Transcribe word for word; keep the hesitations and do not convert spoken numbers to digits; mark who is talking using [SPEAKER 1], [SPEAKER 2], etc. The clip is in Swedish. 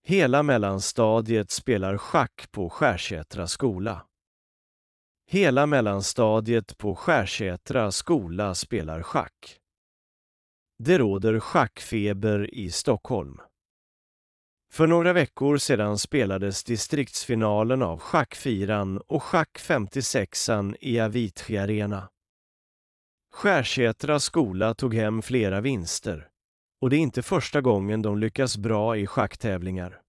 [SPEAKER 1] Hela mellanstadiet spelar schack på Skärsätra skola. Hela mellanstadiet på Skärsätra skola spelar schack. Det råder schackfeber i Stockholm. För några veckor sedan spelades distriktsfinalen av Schackfyran och Schack femtiosexan i Avicii Arena. Skärsätra skola tog hem flera vinster, och det är inte första gången de lyckas bra i schacktävlingar.